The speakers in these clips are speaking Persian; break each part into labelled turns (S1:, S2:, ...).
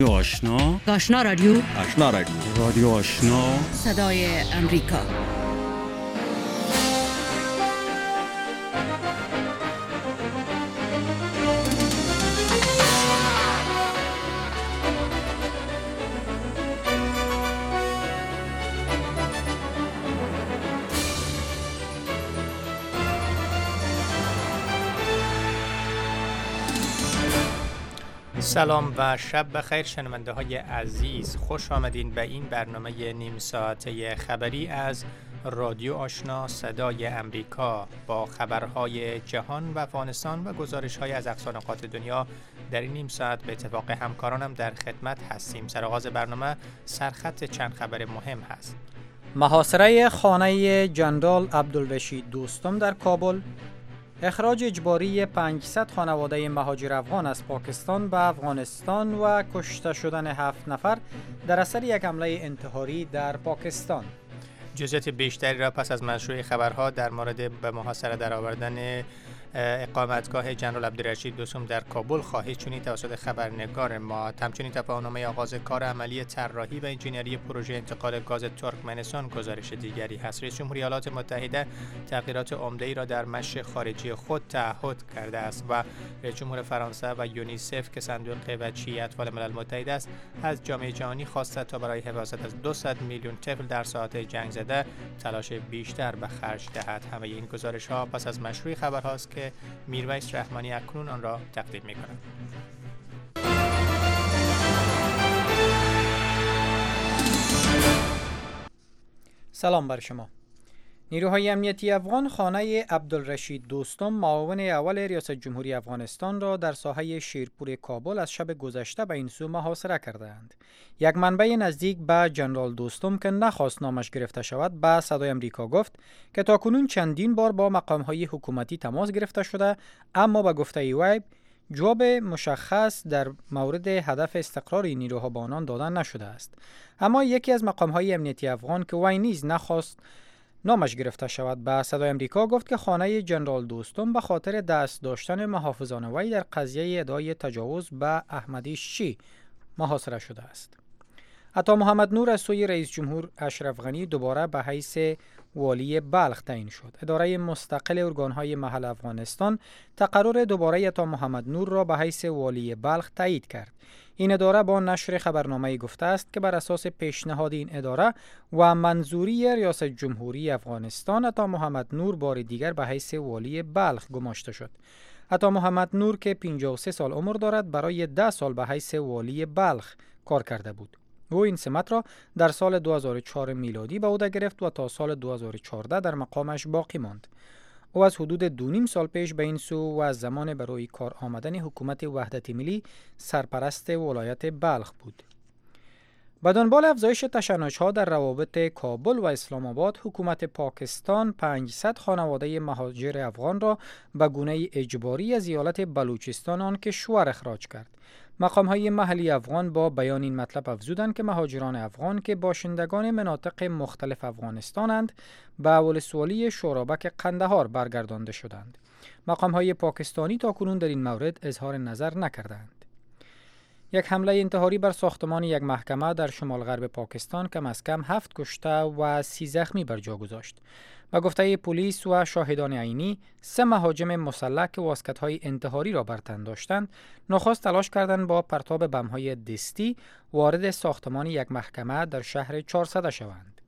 S1: آشنا رادیو
S2: رادیو آشنا
S1: صدای امریکا.
S3: سلام و شب بخیر شنونده های عزیز، خوش آمدین به این برنامه نیم ساعته خبری از رادیو آشنا صدای امریکا با خبرهای جهان و افغانستان و گزارش های از اقصا نقاط دنیا. در این نیم ساعت به اتفاق همکارانم در خدمت هستیم. سرآغاز برنامه سرخط چند خبر مهم هست.
S4: محاصره خانه جنرال عبدالرشید دوستم در کابل، اخراج اجباری 500 خانواده مهاجر افغان از پاکستان به افغانستان و کشته شدن 7 نفر در اثر یک حمله انتحاری در پاکستان.
S3: جزئیات بیشتری را پس از مشروع خبرها در مورد به محاصره درآوردن اقامتگاه جنرال عبدالرشید دوستم در کابل خواهید شنید توسط خبرنگار ما. همچنین تفاهم‌نامه آغاز کار عملی طراحی و انجینری پروژه انتقال گاز ترکمنستان گزارش دیگری هست. رئیس جمهوری ایالات متحده تغییرات عمده‌ای را در مشی خارجی خود تعهد کرده است و رئیس جمهور فرانسه و یونیسف که صندوق وجهی اطفال ملل متحد است از جامعه جهانی خواسته تا برای حفاظت از 200 میلیون طفل در ساحات جنگ زده تلاش بیشتر به خرج دهد. همه این گزارش‌ها پس از مشروع خبرهاست که میرویس رحمانی اکنون آن را تقدیم می‌کند.
S4: سلام بر شما. نیروهای امنیتی افغان خانه عبدالرشید دوستم معاون اول ریاست جمهوری افغانستان را در ساحه شیرپور کابل از شب گذشته به این سو محاصره کردند. یک منبع نزدیک به جنرال دوستم که نخواست نامش گرفته شود به صدای امریکا گفت که تاکنون چندین بار با مقامهای حکومتی تماس گرفته شده، اما به گفته وی جواب مشخص در مورد هدف استقرار نیروها به آنان دادن نشده است. اما یکی از مقامهای امنیتی افغان که وی نیز نخواست نامش گرفته شود به صدای امریکا گفت که خانه جنرال دوستم به خاطر دست داشتن محافظان وی در قضیه ادعای تجاوز به احمدی شی محاصره شده است. عطا محمد نور از سوی رئیس جمهور اشرف غنی دوباره به حیث والی بلخ تعیین شد. اداره مستقل ارگانهای محل افغانستان تقرر دوباره عطا محمد نور را به حیث والی بلخ تایید کرد. این اداره با نشر خبرنامه‌ای گفته است که بر اساس پیشنهاد این اداره و منظوری ریاست جمهوری افغانستان عطا محمد نور بار دیگر به حیث والی بلخ گماشته شد. عطا محمد نور که 53 سال عمر دارد برای 10 سال به حیث والی بلخ کار کرده بود. او این سمت را در سال 2004 میلادی به عهده گرفت و تا سال 2014 در مقامش باقی ماند. او از حدود 2.5 سال پیش به این سو و از زمان برای کار آمدن حکومت وحدت ملی سرپرست ولایت بلخ بود. به دنبال افزایش تشنج‌ها در روابط کابل و اسلام آباد، حکومت پاکستان 500 خانواده مهاجر افغان را به گونه اجباری از ایالت بلوچستان آن کشور اخراج کرد. مقام‌های محلی افغان با بیان این مطلب افزودند که مهاجران افغان که باشندگان مناطق مختلف افغانستانند به ولسوالی شورابک قندهار برگردانده شدند. مقام‌های پاکستانی تاکنون در این مورد اظهار نظر نکردند. یک حمله انتحاری بر ساختمان یک محکمه در شمال غرب پاکستان کم از کم 7 کشته و 30 زخمی بر جا گذاشت. به گفته پلیس و شاهدان عینی، 3 مهاجم مسلح که واسکت‌های انتحاری را بر تن داشتند، نخست تلاش کردند با پرتاب بم‌های دستی وارد ساختمان یک محکمه در شهر 400 شوند.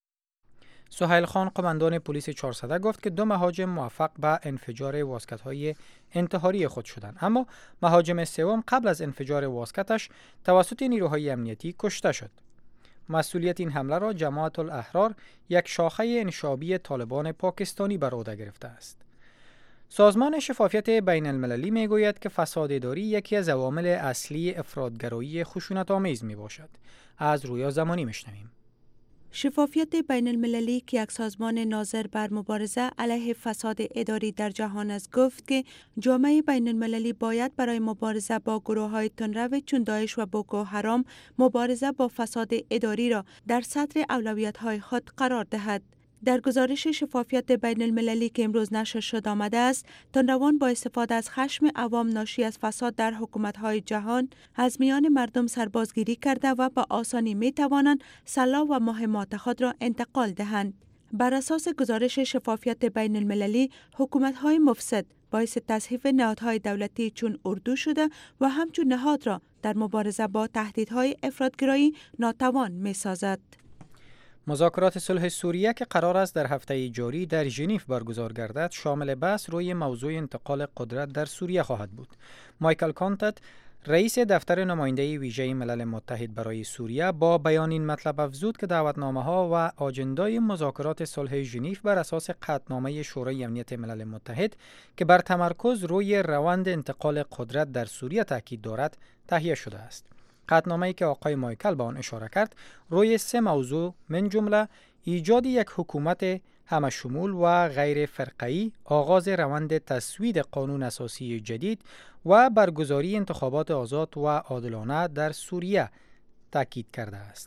S4: سهیل خان قماندان پلیس 400 گفت که 2 مهاجم موفق به انفجار واسکت‌های انتحاری خود شدند، اما مهاجم سوم قبل از انفجار واسکتش توسط نیروهای امنیتی کشته شد. مسئولیت این حمله را جماعت الاحرار، یک شاخه انشابی طالبان پاکستانی بر عهده گرفته است. سازمان شفافیت بین المللی می گوید که فساد اداری یکی از عوامل اصلی افراط‌گرایی خشونت‌آمیز می باشد. از رویا زمانی میشنویم.
S5: شفافیت بین المللی که یک سازمان ناظر بر مبارزه علیه فساد اداری در جهان است گفت که جامعه بین المللی باید برای مبارزه با گروه‌های تندرو چون داعش و بوکو حرام مبارزه با فساد اداری را در صدر اولویت‌های خود قرار دهد. در گزارش شفافیت بین المللی که امروز نشر شد آمده است، تندروان با استفاده از خشم عوام ناشی از فساد در حکومت‌های جهان از میان مردم سربازگیری کرده و با آسانی می‌توانند سلاح و مهمات خود را انتقال دهند. بر اساس گزارش شفافیت بین المللی، حکومت‌های مفسد باعث تضعیف نهادهای دولتی چون اردو شده و همچون نهاد را در مبارزه با تهدیدهای افراط‌گرایی ناتوان می‌سازد.
S4: مذاکرات صلح سوریه که قرار است در هفته جاری در ژنو برگزار گردد، شامل بحث روی موضوع انتقال قدرت در سوریه خواهد بود. مایکل کانتت، رئیس دفتر نماینده ویژه ملل متحد برای سوریه، با بیان این مطلب افزود که دعوتنامه‌ها و آجندای مذاکرات صلح ژنو بر اساس قطعنامه شورای امنیت ملل متحد که بر تمرکز روی روند انتقال قدرت در سوریه تاکید دارد، تهیه شده است. قطعنامه‌ای که آقای مایکل به آن اشاره کرد، روی 3 موضوع من جمله ایجاد یک حکومت همشمول و غیر فرقه‌ای، آغاز روند تصویب قانون اساسی جدید و برگزاری انتخابات آزاد و عادلانه در سوریه تاکید کرده است.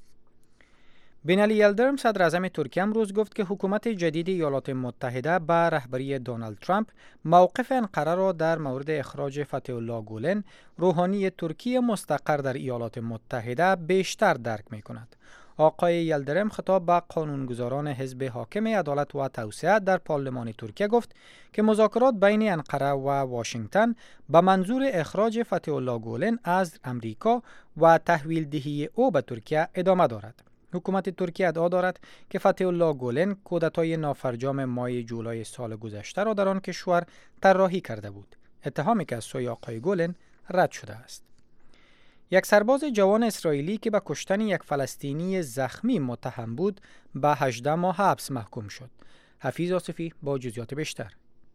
S4: بینالی یلدرم، صدر اعظم ترکیه، امروز گفت که حکومت جدید ایالات متحده به رهبری دونالد ترامپ موقف انقره را در مورد اخراج فتح الله گولن، روحانی ترکیه مستقر در ایالات متحده، بیشتر درک می کند. آقای یلدرم خطاب به قانونگذاران حزب حاکم عدالت و توسعه در پارلمان ترکیه گفت که مذاکرات بین انقره و واشنگتن به منظور اخراج فتح الله گولن از امریکا و تحویل دهی او به ترکیه ادامه دارد. حکومت ترکیه ادعا دارد که فتح الله گولن کودتای نافرجام ماه جولای سال گذشته را در آن کشور طراحی کرده بود، اتهامی که از سوی آقای گولن رد شده است. یک سرباز جوان اسرائیلی که به کشتن یک فلسطینی زخمی متهم بود به 18 ماه حبس محکوم شد. حفیظ آصفی با جزئیات بیشتر.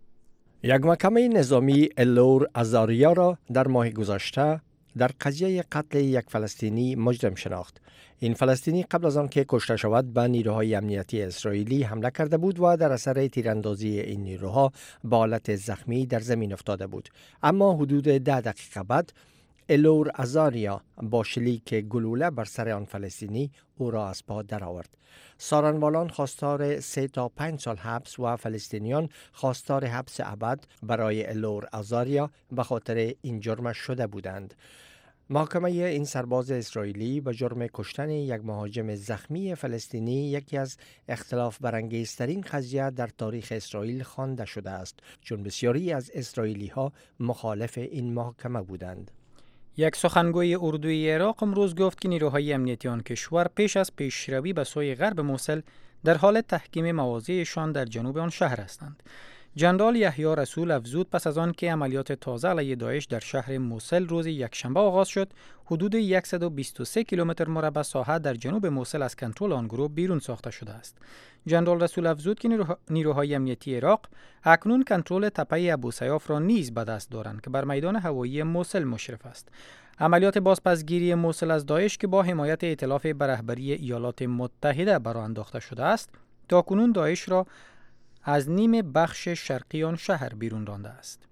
S6: یک محکمه نظامی الور ازاریا را در ماه گذشته در قضیه قتل یک فلسطینی مجرم شناخت. این فلسطینی قبل از آن که کشته شود به نیروهای امنیتی اسرائیلی حمله کرده بود و در اثر تیراندازی این نیروها به حالت زخمی در زمین افتاده بود. اما حدود 10 دقیقه بعد الور ازاریا با شلیک گلوله بر سر آن فلسطینی او را از پا درآورد. سارنوالان خواستار 3 تا 5 سال حبس و فلسطینیان خواستار حبس ابد برای الور ازاریا به خاطر این جرم شده بودند. محاکمه این سرباز اسرائیلی به جرم کشتن یک مهاجم زخمی فلسطینی یکی از اختلاف برانگیزترین قضیه در تاریخ اسرائیل خوانده شده است، چون بسیاری از اسرائیلی ها مخالف این محاکمه بودند.
S4: یک سخنگوی اردوی عراق امروز گفت که نیروهای امنیتی آن کشور پیش از پیشروی به سوی غرب موصل در حال تحکیم مواضعشان در جنوب آن شهر هستند. جنرال یحیی رسول افزود پس از آن که عملیات تازه علیه داعش در شهر موصل روز یکشنبه آغاز شد، حدود 123 کیلومتر مربع ساحه در جنوب موصل از کنترل آن گروه بیرون ساخته شده است. جنرال رسول افزود که نیروهای امنیتی عراق اکنون کنترل تپه ابوسیاف را نیز به دست دارند که بر میدان هوایی موصل مشرف است. عملیات بازپسگیری موصل از داعش که با حمایت ائتلاف به رهبری ایالات متحده برآ انداخته شده است، تاکنون داعش را از نیم بخش شرقی آن شهر بیرون رانده است.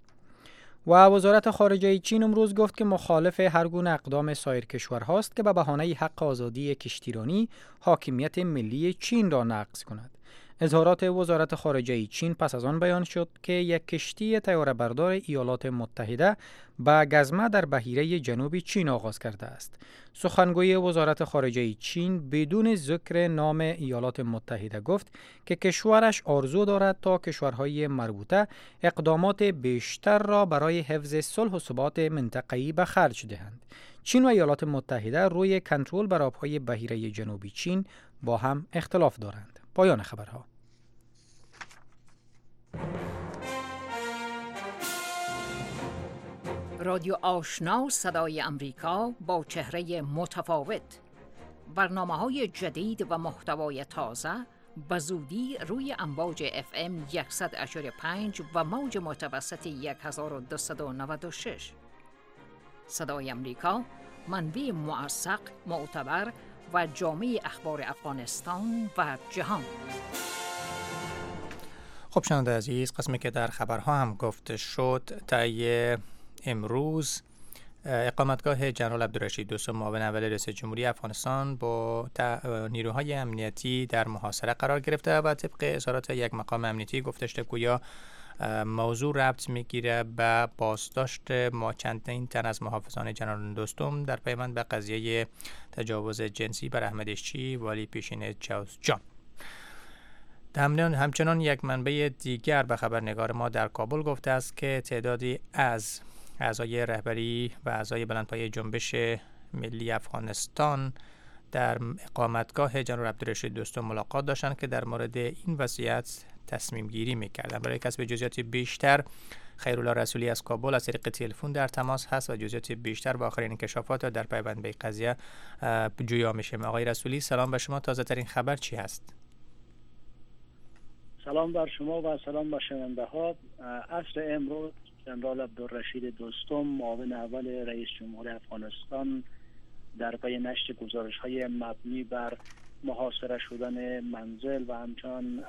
S4: و وزارت خارجه چین امروز گفت که مخالف هر گونه اقدام سایر کشورهاست که به بهانه حق آزادی کشتیرانی حاکمیت ملی چین را نقض کند. اظهارات وزارت خارجه چین پس از آن بیان شد که یک کشتی طیاره‌بردار ایالات متحده به گزمه در بحیره جنوبی چین آغاز کرده است. سخنگوی وزارت خارجه چین بدون ذکر نام ایالات متحده گفت که کشورش آرزو دارد تا کشورهای مربوطه اقدامات بیشتر را برای حفظ صلح و ثبات منطقه‌ای به خرج دهند. چین و ایالات متحده روی کنترل بر آبهای بحیره جنوبی چین با هم اختلاف دارند. پایان خبرها.
S1: رادیو آشنا صدای امریکا با چهره متفاوت، برنامه‌های جدید و محتوای تازه به زودی روی امواج FM 100.5 و موج متوسط 1296. صدای امریکا، منبع موثق، معتبر و جامع اخبار افغانستان و جهان.
S3: خب شنونده عزیز، قسمی که در خبرها هم گفته شد، طی امروز اقامتگاه جنرال عبدالرشید دوستم معاون اول رئیس جمهوری افغانستان با نیروهای امنیتی در محاصره قرار گرفته و طبق اظهارات یک مقام امنیتی گفتش که گویا موضوع ربط میگیره به بازداشت چندین تن از محافظان جنرال دوستم در پیوند به قضیه تجاوز جنسی بر احمد اشچی والی پیشین جوزجان. همچنان یک منبع دیگر به خبرنگار ما در کابل گفته است که تعدادی از اعضای رهبری و اعضای بلندپایه جنبش ملی افغانستان در اقامتگاه جنرال عبدالرشید دوستم ملاقات داشتند که در مورد این وضعیت تصمیم گیری میکردن. برای کسب جزئیات بیشتر خیرالله رسولی از کابل از طریق تلفن در تماس هست و جزئیات بیشتر و آخرین انکشافات در پیوند به قضیه جویا میشه. آقای رسولی سلام به شما، تازه ترین خبر چی هست؟
S7: سلام بر شما و سلام به شنونده ها. عصر امروز جنرال عبدالرشید دوستم معاون اول رئیس جمهور افغانستان در پی نشر گزارش‌های مبنی بر محاصره شدن منزل و همچنان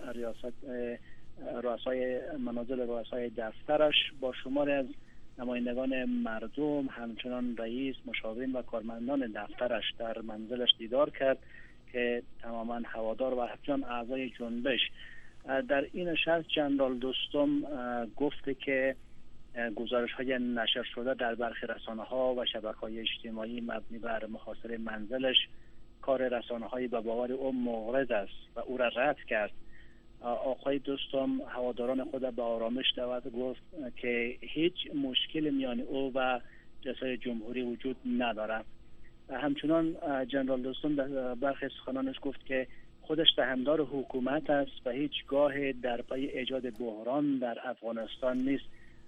S7: منازل رؤسای دفترش با شماری از نمایندگان مردم، همچنان رئیس، مشاورین و کارمندان دفترش در منزلش دیدار کرد که تماما هوادار و همچنان اعضای جنبش. در این نشست جنرال دوستم گفته که گزارش‌های نشر شده در برخی رسانه‌ها و شبکه‌های اجتماعی مبنی بر محاصره منزلش کار رسانه‌های به باور او مغرض است و او را رد کرد. آقای دوستم هواداران خود به آرامش دعوت گفت که هیچ مشکل میان او و جلسه جمهوری وجود ندارد. همچنان جنرال دوستم در برخی سخنانش گفت که خودش سهمدار حکومت است و هیچگاه در پی ایجاد بحران در افغانستان نیست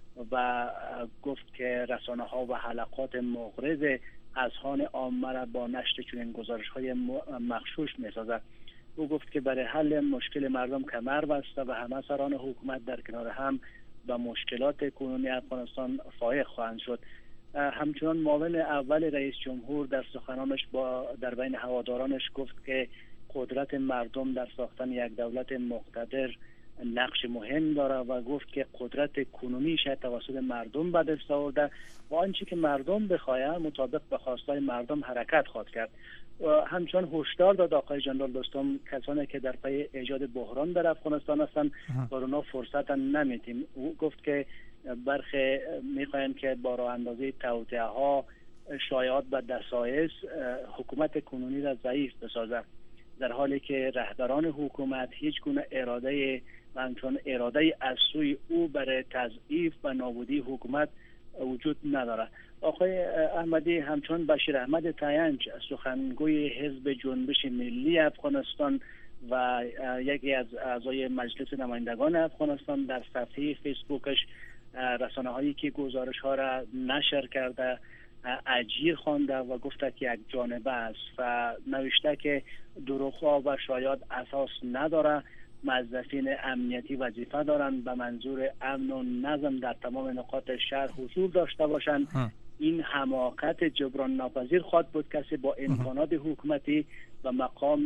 S7: و گفت که رسانه‌ها و حلقات مغرض اذهان عامه را با نشر چنین گزارش‌های مغشوش می‌سازد. او گفت که برای حل مشکل مردم کمر بسته و همه سران حکومت در کنار هم به مشکلات کنونی افغانستان فائق خواهند شد. همچنان معاون اول رئیس جمهور در سخنانش در بین هوادارانش گفت که قدرت مردم در ساختن یک دولت مقتدر نقش مهم داره و گفت که قدرت کنونیش توسط مردم به دست آورده و آنچه که مردم بخواهند مطابق به خواستهای مردم حرکت خواهد کرد. همچنان هشدار داد آقای جنرال دوستم کسانی که در پی ایجاد بحران در افغانستان هستند بر اونا فرصت نمیدیم. او گفت که برخی میخواهند که با راه اندازی توطئه ها، شایعات و دسایس حکومت کنونی را ضعیف بسازد، در حالی که رهبران حکومت هیچ گونه اراده و همچون اراده از سوی او برای تضعیف و نابودی حکومت وجود ندارد. آقای احمدی همچون بشیر احمد تاینج سخنگوی حزب جنبش ملی افغانستان و یکی از اعضای مجلس نمایندگان افغانستان در صفحه فیسبوکش رسانه هایی که گزارش ها را نشر کرده اجیر خوانده و گفته که یک جانبه است و نوشته که دروغ‌ها و شایعات اساس نداره. موظفین امنیتی وظیفه دارند به منظور امن و نظم در تمام نقاط شهر حضور داشته باشند. این حماقت جبران ناپذیر خواهد بود کسی با امکانات حکومتی و مقام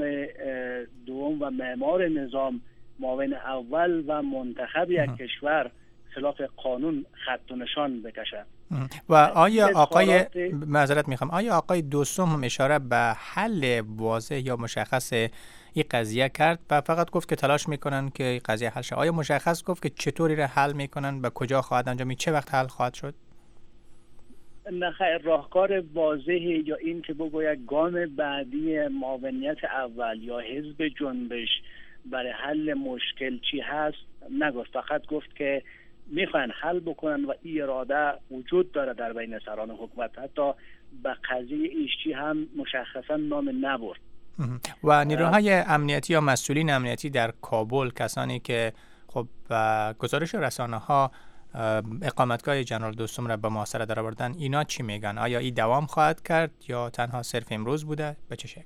S7: دوم و معمار نظام معاون اول و منتخب یک کشور خلاف قانون خط و نشان بکشد.
S3: و آیا آقای آیا آقای دوستم هم اشاره به حل واضح یا مشخص این قضیه کرد و فقط گفت که تلاش میکنن که این قضیه حل شه؟ آیا مشخص گفت که چطوری را حل میکنن، به کجا خواهد انجام، چه وقت حل خواهد شد؟
S7: نه خیر، راهکار واضحی یا این که بگوید گام بعدی معاونیت اول یا حزب جنبش برای حل مشکل چی هست نگفت. فقط گفت که میخوان حل بکنن و این اراده وجود داره در بین سران حکومت. حتی به قضیه ایشچی هم مشخصا نام نبرد.
S3: و نیروهای امنیتی یا مسئولین امنیتی در کابل، کسانی که خب گزارش رسانه ها اقامتگاه جنرال دوستم را به محاصره درآوردن، اینا چی میگن؟ آیا این دوام خواهد کرد یا تنها صرف امروز بوده؟ به چه شکل؟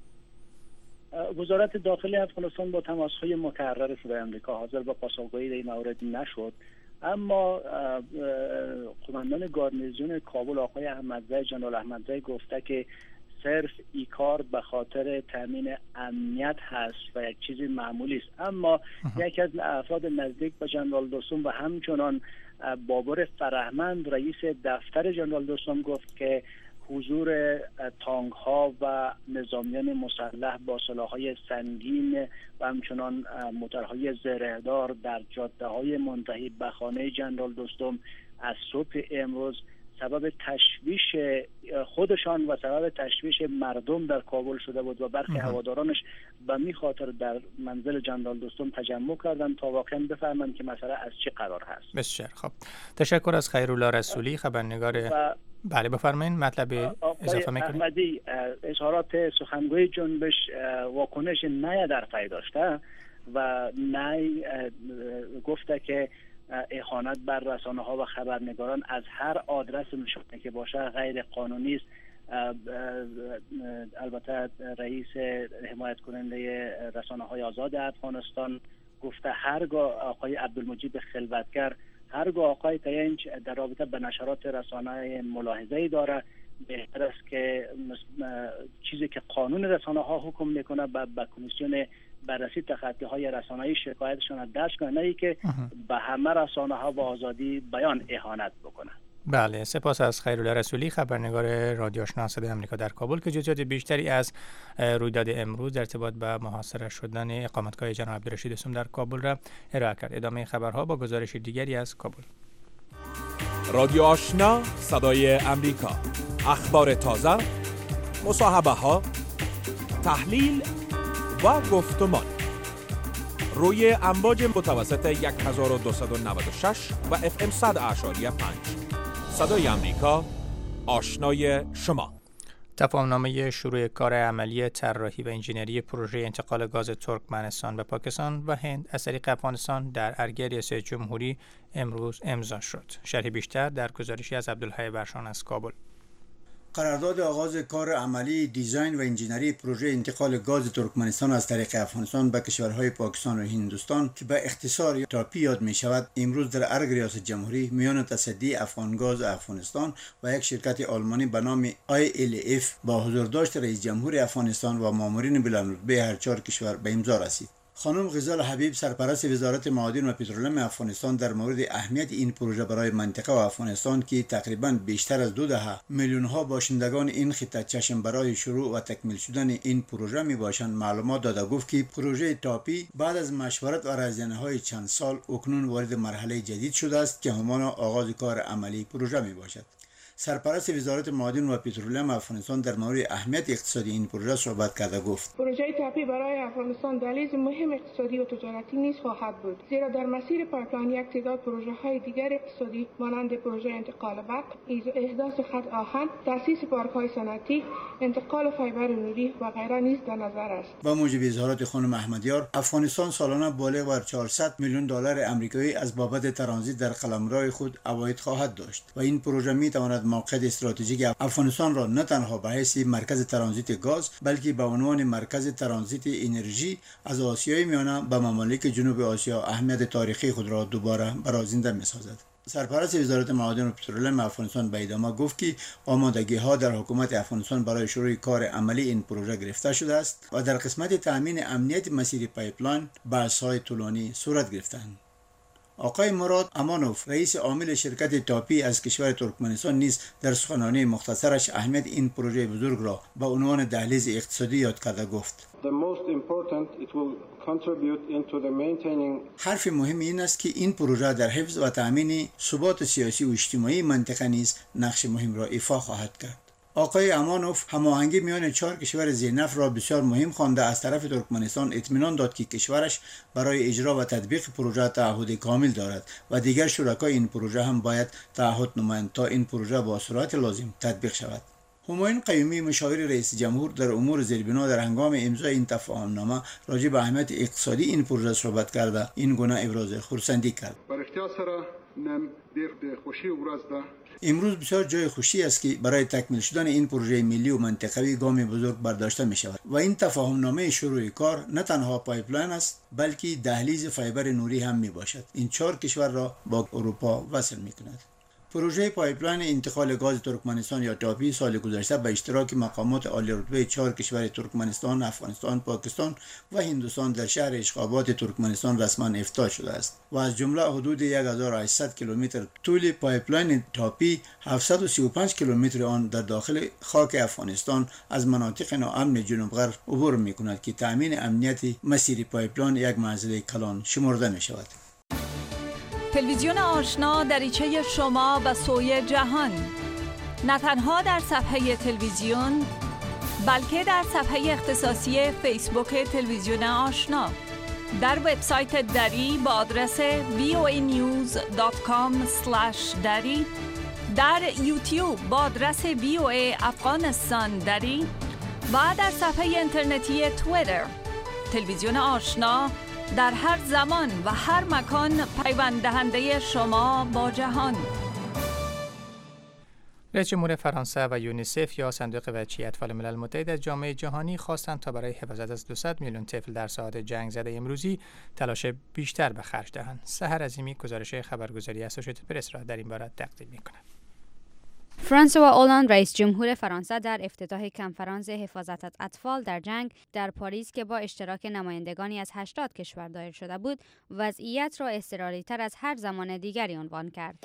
S7: وزارت داخلی افغانستان با تماس‌های مکرر شده امریکا حاضر به پاسخگویی در این مورد نشد، اما قماندان گارنیزیون کابل آقای احمدزی، جنرال احمدزی گفته که صرف این کار به خاطر تامین امنیت هست و یک چیزی معمولی است. اما یکی از افراد نزدیک به جنرال دوستم و همچنان بابر فرهمند رئیس دفتر جنرال دوستم گفت که حضور تانک ها و نظامیان مسلح با سلاح‌های سنگین و همچنان موتورهای زرهدار در جاده‌های منتهی به خانه جنرال دوستم از صبح امروز سبب تشویش خودشان و سبب تشویش مردم در کابل شده بود و برخی هوادارانش به می خاطر در منزل جنرال دوستم تجمع کردند تا واقعا بفهمند که مسئله از چه قرار هست.
S3: بسیار خب، تشکر از خیرالله رسولی خبرنگار. بله بفرمایید، مطلب اضافه میکنید.
S7: احمدی اظهارات سخنگوی جنبش واکنش نه در پی داشته و نه گفته که اهانت بر رسانه ها و خبرنگاران از هر آدرس نشانه که باشه غیر قانونی است. البته رئیس حمایت کننده رسانه های آزاد افغانستان گفته هرگاه آقای عبدالمجید خلوتگر هرگاه آقای تینج در رابطه به نشرات رسانه ملاحظه‌ای داره، بهتر است که چیزی که قانون رسانه ها حکم میکنه به کمیسیون بررسی تخطی های رسانه‌ای شکایتشون درج کنه، نه که به همه رسانه ها با آزادی بیان اهانت بکنه.
S3: بله، سپاس از خیرالله رسولی خبرنگار رادیو آشنا صدای آمریکا در کابل که جزئیات بیشتری از رویداد امروز در ارتباط به محاصره شدن اقامتگاه جناب عبدالرشید دوستم در کابل را ارائه کرد. ادامه خبرها با گزارش دیگری از کابل.
S8: رادیو آشنا صدای آمریکا، اخبار تازه، مصاحبه ها، تحلیل و گفتمان روی امواج متوسط 1296 و FM 100.5 صدای آمریکا، آشنای شما.
S3: تفاهمنامه شروع کار عملی طراحی و انجینری پروژه انتقال گاز ترکمنستان به پاکستان و هند از طریق افغانستان در ارگ ریاست جمهوری امروز امضا شد. شرح بیشتر در گزارشی از عبدالحی برشان از کابل.
S9: قرارداد آغاز کار عملی دیزاین و انجینری پروژه انتقال گاز ترکمنستان از طریق افغانستان به کشورهای پاکستان و هندوستان که به اختصار تاپی یاد می شود امروز در ارگ ریاست جمهوری میان تصدی افغانگاز افغانستان و یک شرکت آلمانی به نام ILF با حضورداشت رئیس جمهور افغانستان و مامورین بلندرتبه هر چهار کشور به امضا رسید. خانم غزال حبیب سرپرست وزارت معادن و پترولیم افغانستان در مورد اهمیت این پروژه برای منطقه و افغانستان که تقریباً بیشتر از 2 دهه میلیون ها باشندگان این خطه چشم برای شروع و تکمیل شدن این پروژه می باشند معلومات داده. گفت که پروژه تاپی بعد از مشورت و رزینه‌های چند سال اکنون وارد مرحله جدید شده است که همانا آغاز کار عملی پروژه می باشد. سرپرست وزارت معادن و پترولیم افغانستان در مورد اهمیت اقتصادی این پروژه صحبت کرده گفت
S10: پروژه تاپی برای افغانستان دلیل مهم اقتصادی و تجارتی نیز خواهد بود، زیرا در مسیر پایپلاین یک تعداد پروژه های دیگر اقتصادی مانند پروژه انتقال برق، احداث خط آهن، تاسیس پارک های صنعتی، انتقال فایبر نوری و غیره نیز در نظر است.
S9: با موجب اظهارات خانم احمدیار، افغانستان سالانه بالغ بر 400 میلیون دلار آمریکایی از بابت ترانزیت در قلمرو خود عواید خواهد داشت و این پروژه می تواند موقعیت استراتژیک افغانستان را نه تنها به حیث مرکز ترانزیت گاز بلکه به عنوان مرکز ترانزیت انرژی از آسیای میانه به ممالک جنوب آسیا اهمیت تاریخی خود را دوباره برازنده می‌سازد. سرپرست وزارت معادن و پترولیم افغانستان به ادامه گفت که آمادگی‌ها در حکومت افغانستان برای شروع کار عملی این پروژه گرفته شده است و در قسمت تامین امنیت مسیر پایپلاین بحث‌های طولانی صورت گرفتند. آقای مراد امانوف رئیس عامل شرکت تاپی از کشور ترکمنستان نیز در سخنرانی مختصرش اهمیت این پروژه بزرگ را به عنوان دهلیز اقتصادی یاد کرده گفت حرف مهم این است که این پروژه در حفظ و تامین ثبات سیاسی و اجتماعی منطقه نیز نقش مهم را ایفا خواهد کرد. آقای امانوف هماهنگی میان 4 کشور ذی‌نفع را بسیار مهم خوانده از طرف ترکمنستان اطمینان داد که کشورش برای اجرا و تطبیق پروژه تعهد کامل دارد و دیگر شرکای این پروژه هم باید تعهد نمایند تا این پروژه با سرعت لازم تطبیق شود. همایون قیومی مشاور رئیس جمهور در امور زیربنا در هنگام امضای این تفاهمنامه راجع به اهمیت اقتصادی این پروژه صحبت کرده این گونه ابراز خرسندی کرد. امروز بسیار جای خوشی است که برای تکمیل شدن این پروژه ملی و منطقوی گام بزرگ برداشته می شود و این تفاهمنامه شروع کار نه تنها پایپلاین است بلکه دهلیز فایبر نوری هم می باشد. این 4 کشور را با اروپا وصل می کند. پروژه پایپلاین انتقال گاز ترکمنستان یا تاپی سال گذشته به اشتراک مقامات عالی رتبه 4 کشور ترکمنستان، افغانستان، پاکستان و هندوستان در شهر اشخابات ترکمنستان رسما افتتاح شده است و از جمله حدود 1800 کیلومتر طول پایپلاین تاپی 735 کیلومتر آن در داخل خاک افغانستان از مناطق ناامن جنوب غرب عبور می‌کند که تامین امنیت مسیر پایپلاین یک مسئله کلان شمرده می‌شود.
S11: تلویزیون آشنا دریچه شما و سوی جهان، نه تنها در صفحه تلویزیون بلکه در صفحه اختصاصی فیسبوک تلویزیون آشنا، در وبسایت دری با آدرس voanews.com/dari، در یوتیوب با آدرس VOA افغانستان دری و در صفحه اینترنتی توییتر. تلویزیون آشنا در هر زمان و هر مکان پیوند دهنده شما با جهان.
S3: رئیس جمهور فرانسه و یونیسف یا صندوق بچه اطفال ملل متحد از جامعه جهانی خواستند تا برای حفاظت از 200 میلیون طفل در ساعات جنگ زده امروزی تلاش بیشتر به خرج دهند. سحر عظیمی گزارش خبرگزاری اسوسییتد پرس را در این باره تقدیم می‌کند.
S12: فرانسوا اولند رئیس جمهور فرانسه در افتتاح کنفرانس حفاظت از اطفال در جنگ در پاریس که با اشتراک نمایندگانی از 80 کشور دایر شده بود، وضعیت را اضطراری‌تر از هر زمان دیگری عنوان کرد.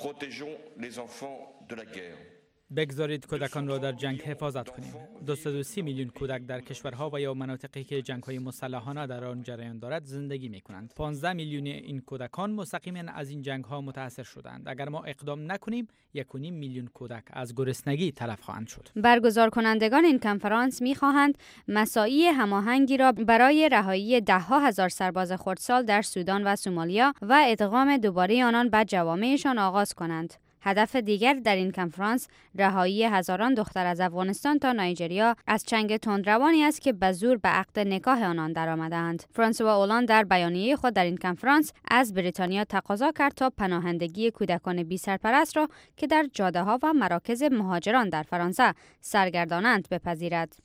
S13: بگذارید کودکان را در جنگ حفاظت کنیم. 230 میلیون کودک در کشورها و یا مناطقی که جنگ‌های مسلحانه در آن جریان دارد زندگی می‌کنند. 15 میلیون این کودکان مستقیما از این جنگ‌ها متأثر شدند. اگر ما اقدام نکنیم، 1.5 میلیون کودک از گرسنگی تلف خواهند شد.
S12: برگزار کنندگان این کنفرانس می‌خواهند مساعی هماهنگی را برای رهایی ده‌ها هزار سرباز خردسال در سودان و سومالیا و ادغام دوباره آنان به جوامعشان آغاز کنند. هدف دیگر در این کنفرانس رهایی هزاران دختر از افغانستان تا نایجریا از چنگ تندروانی است که به زور به عقد نکاح آنان درآمدند. فرانسوا اولند در بیانیه خود در این کنفرانس از بریتانیا تقاضا کرد تا پناهندگی کودکان بی سرپرست را که در جاده‌ها و مراکز مهاجران در فرانسه سرگردانند بپذیرد.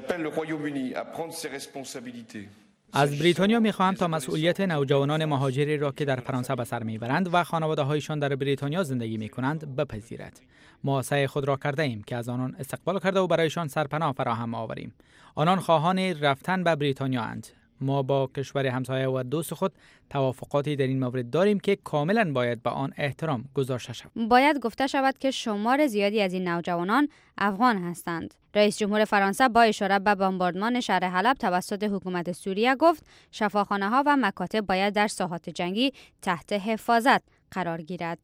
S13: از بریتانیا می‌خواهم تا مسئولیت نوجوانان مهاجری را که در فرانسه به سر میبرند و خانواده‌هایشان در بریتانیا زندگی می‌کنند بپذیرد. ما سعی خود را کرده ایم که از آنان استقبال کرده و برایشان سرپناه فراهم آوریم. آنان خواهان رفتن به بریتانیا اند. ما با کشور همسایه و دوست خود توافقاتی در این مورد داریم که کاملا باید به آن احترام گذاشته شود.
S12: باید گفته شود که شمار زیادی از این نوجوانان افغان هستند. رئیس جمهور فرانسه با اشاره به بمباردمان شهر حلب توسط حکومت سوریه گفت شفاخانه‌ها و مکاتب باید در ساحات جنگی تحت حفاظت قرار گیرد.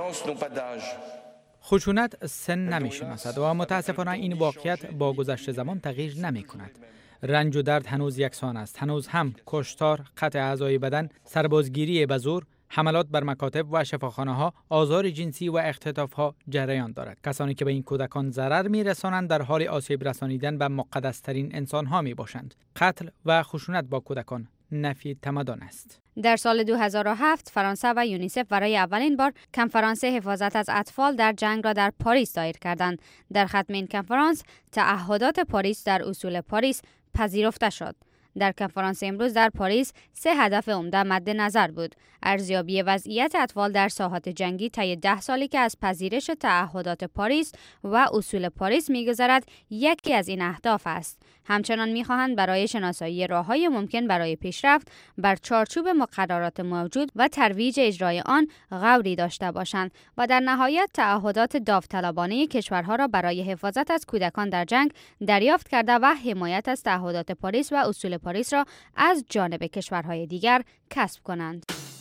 S13: خشونت سن نمی‌شناسد و متاسفانه این واقعیت با گذشت زمان تغییر نمی‌کند. رنج و درد هنوز یکسان است. هنوز هم کشتار، قطع اعضای بدن، سربازگیری به زور، حملات بر مکاتب و شفاخانه‌ها، آزار جنسی و اختطاف‌ها جریان دارد. کسانی که به این کودکان ضرر می‌رسانند در حال آسیب رسانیدن به مقدس‌ترین انسان‌ها می‌باشند. قتل و خشونت با کودکان نفی تمدن است.
S12: در سال 2007 فرانسه و یونیسف برای اولین بار کنفرانس حفاظت از اطفال در جنگ را در پاریس دایر کردند. در ختم این کنفرانس تعهدات پاریس در اصول پاریس پذیرفته شد. در کنفرانس امروز در پاریس 3 هدف عمده مد نظر بود: ارزیابی وضعیت اطفال در ساحات جنگی طی 10 سالی که از پذیرش تعهدات پاریس و اصول پاریس می‌گذرد یکی از این اهداف است. همچنان می‌خواهند برای شناسایی راه‌های ممکن برای پیشرفت بر چارچوب مقررات موجود و ترویج اجرای آن غوری داشته باشند و در نهایت تعهدات داوطلبانه کشورها را برای حفاظت از کودکان در جنگ دریافت کرده و حمایت از تعهدات پاریس و اصول پاریس را از جانب کشورهای دیگر کسب کنند.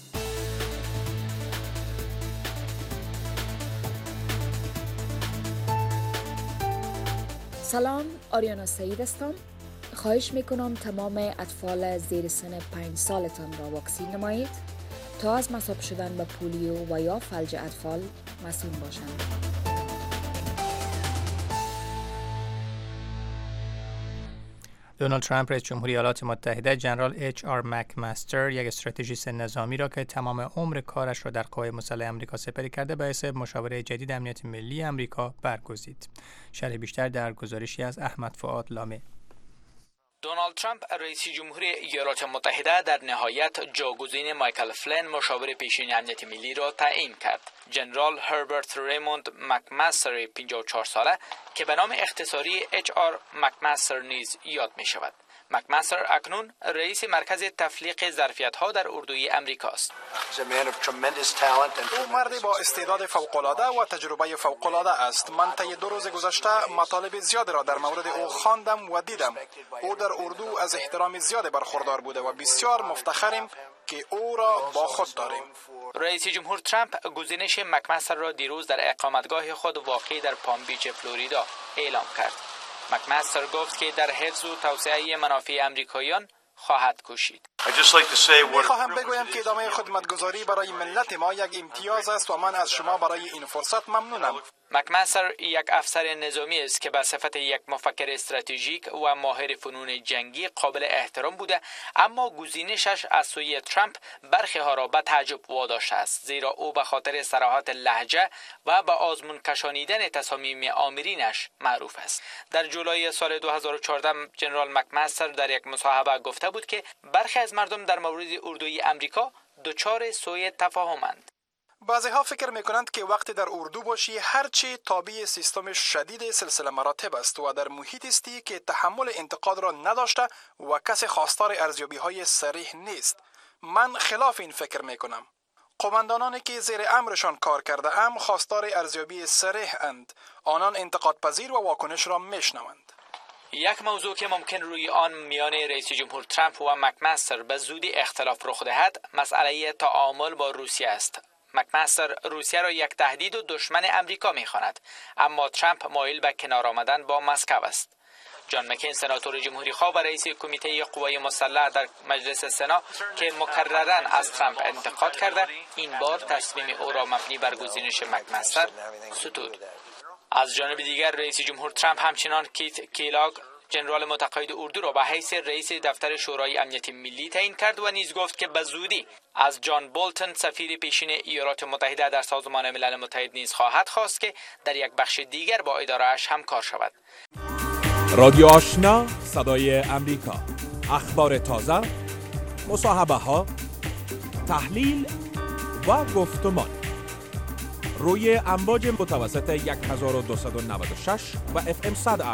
S14: سلام، آریانا سعید هستم. خواهش میکنم تمام اطفال زیر سن 5 سالتان را واکسین نمایید تا از مصاب شدن به پولیو و یا فلج اطفال مسئول باشند.
S3: دونالد ترامپ رئیس جمهوری ایالات متحده جنرال اچ.آر. مکمستر یک استراتژیست نظامی را که تمام عمر کارش را در قوای مسلح آمریکا سپری کرده به حساب مشاور جدید امنیت ملی آمریکا برگزید. شرح بیشتر در گزارشی از احمد فؤاد لامه.
S13: دونالد ترامپ رئیس جمهوری ایالات متحده در نهایت جاگزین مایکل فلین مشاور پیشین امنیت ملی را تعیین کرد. جنرال هربرت ریموند مکمستر 54 ساله که به نام اختصاری HR مکمستر نیز یاد می شود. مکمستر اکنون رئیس مرکز تفلیق ظرفیت‌ها در اردوی امریکا است.
S15: او مردی با استعداد فوق‌العاده و تجربه فوق‌العاده است. من طی 2 روز گذشته مطالب زیادی را در مورد او خواندم و دیدم. او در اردو از احترام زیادی برخوردار بوده و بسیار مفتخریم که او را با خود داریم.
S13: رئیس جمهور ترامپ گزینش مکمستر را دیروز در اقامتگاه خود واقع در پام بیچ فلوریدا اعلام کرد. مکمستر گفت که در حفظ و توسعه منافع امریکاییان خواهد کوشید.
S15: می‌خواهم بگویم که ادامه خدمتگزاری برای ملت ما یک امتیاز است و من از شما برای این فرصت ممنونم.
S13: مکمستر یک افسر نظامی است که به صفت یک مفکر استراتژیک و ماهر فنون جنگی قابل احترام بوده، اما گزینشش از سوی ترامپ برخی ها را به تعجب واداشته است، زیرا او به خاطر صراحت لهجه و به آزمون کشانیدن تصامیم آمرینش معروف است. در جولای سال 2014 جنرال مکمستر در یک مصاحبه گفته بود که برخی از مردم در مورد اردوی امریکا دچار سوء تفاهمند.
S15: بعضی ها فکر میکنند که وقتی در اردو باشی هرچی تابع سیستم شدید سلسله مراتب است و در محیط استی که تحمل انتقاد را نداشته و کسی خواستار ارزیابی های صریح نیست. من خلاف این فکر میکنم. قماندانانی که زیر امرشان کار کرده ام خواستار ارزیابی صریح اند. آنان انتقاد پذیر و واکنش را میشنوند.
S13: یک موضوع که ممکن روی آن میان رئیس جمهور ترامپ و مکمستر به زودی اختلاف رخ دهد، مسئله تعامل با روسیه است. مکمستر روسیه را یک تهدید و دشمن امریکا می‌خواند، اما ترامپ مایل به کنار آمدن با مسکو است. جان مکین سناتور جمهوری خواه و رئیس کمیته قوای مسلح در مجلس سنا که مکرراً از ترامپ انتقاد کرده، این بار تصمیم او را مبنی بر گزینش مکمستر ستود. از جانب دیگر رئیس جمهور ترامپ همچنان کیت کیلاگ جنرال متقاعد اردو را به حیث رئیس دفتر شورای امنیت ملی تعیین کرد و نیز گفت که به زودی از جان بولتن سفیر پیشین ایالات متحده در سازمان ملل متحد نیز خواهد خواست که در یک بخش دیگر با اداره‌اش همکار شود.
S8: رادیو آشنا صدای امریکا، اخبار تازه، مصاحبه ها، تحلیل و گفتمان روی امواج متوسط 1296 و FM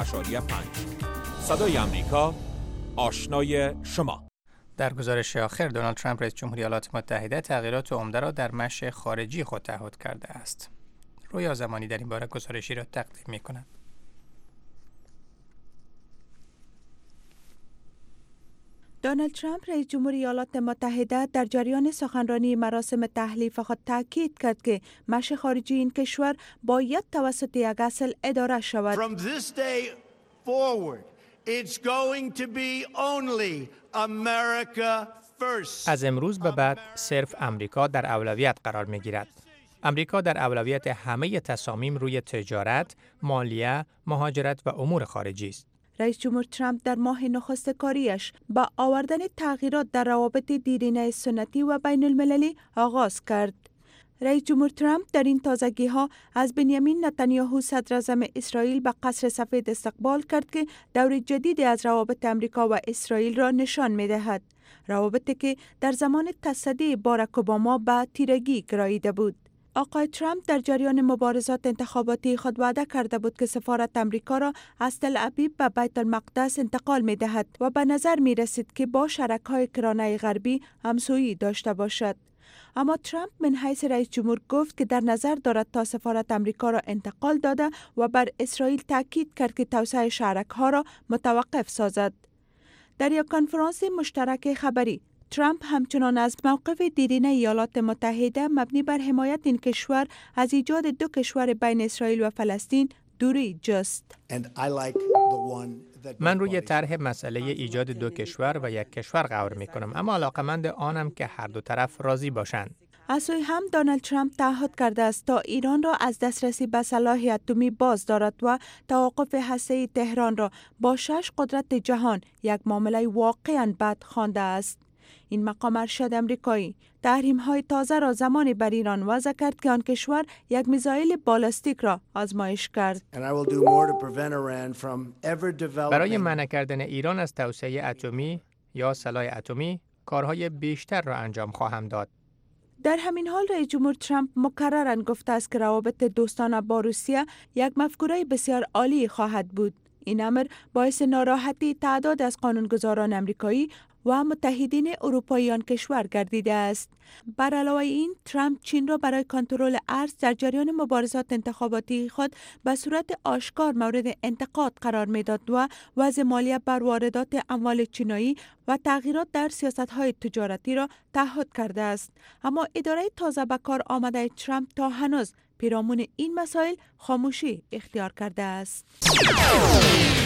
S8: 100.5 صدای امریکا، آشنای شما.
S3: در گزارش آخر دونالد ترامپ رئیس جمهوری ایالات متحده تغییرات عمده را در مشی خارجی خود تعهد کرده است. رویا زمانی در این باره گزارشی را تقدیم می‌کند.
S5: دونالد ترامپ رئیس جمهوری ایالات متحده در جریان سخنرانی مراسم تحلیف خود تاکید کرد که مشی خارجی این کشور باید توسط یک اصل اداره شود.
S16: From this day forward, it's going to be only America first.
S3: از امروز به بعد صرف امریکا در اولویت قرار می‌گیرد. امریکا در اولویت همه تصامیم روی تجارت، مالیه، مهاجرت و امور خارجی است.
S5: رئیس جمهور ترامپ در ماه نخست کاریش با آوردن تغییرات در روابط دیرینه سنتی و بین المللی آغاز کرد. رئیس جمهور ترامپ در این تازگی‌ها از بنیامین نتانیاهو صدر اعظم اسرائیل به قصر سفید استقبال کرد که دور جدیدی از روابط امریکا و اسرائیل را نشان می‌دهد. روابطی که در زمان تصدی باراک اوباما به تیرگی گراییده بود. آقای ترامپ در جریان مبارزات انتخاباتی خود وعده کرده بود که سفارت امریکا را از تل ابیب به بیت المقدس انتقال می دهد و به نظر می رسید که با شرکای کرانه غربی همسویی داشته باشد. اما ترامپ من حیث رئیس جمهور گفت که در نظر دارد تا سفارت امریکا را انتقال داده و بر اسرائیل تاکید کرد که توسعه شرکها را متوقف سازد. در یک کنفرانس مشترک خبری ترامپ همچنان از موقف دیرینه ایالات متحده مبنی بر حمایت این کشور از ایجاد دو کشور بین اسرائیل و فلسطین دوری جست.
S3: من روی طرح مسئله ایجاد دو کشور و یک کشور غور می کنم، اما علاقمند آنم که هر دو طرف راضی باشند.
S5: از سوی هم دونالد ترامپ تعهد کرده است تا ایران را از دسترسی به سلاح اتمی باز دارد و توقف هسته‌ای تهران را با 6 قدرت جهان یک معامله واقعاً بد خوانده است. این مقام ارشد امریکایی تحریم‌های تازه را زمانی بر ایران وضع کرد که آن کشور یک میزایل بالستیک را آزمایش کرد.
S3: برای منع کردن ایران از توسعه اتمی یا سلاح اتمی کارهای بیشتر را انجام خواهم داد.
S5: در همین حال رئیس جمهور ترامپ مکرراً گفته است که روابط دوستانه با روسیه یک مفکوره بسیار عالی خواهد بود. این امر باعث ناراحتی تعداد از قانونگذاران امریکایی و متحدین اروپایی آن کشور گردیده است. بر علاوه این، ترامپ چین را برای کنترل ارز در جریان مبارزات انتخاباتی خود به صورت آشکار مورد انتقاد قرار میداد و وضع مالیه بر واردات اموال چینایی و تغییرات در سیاست‌های تجارتی را تعهد کرده است. اما اداره تازه به کار آمده ترامپ تا هنوز پیرامون این مسائل خاموشی اختیار کرده است.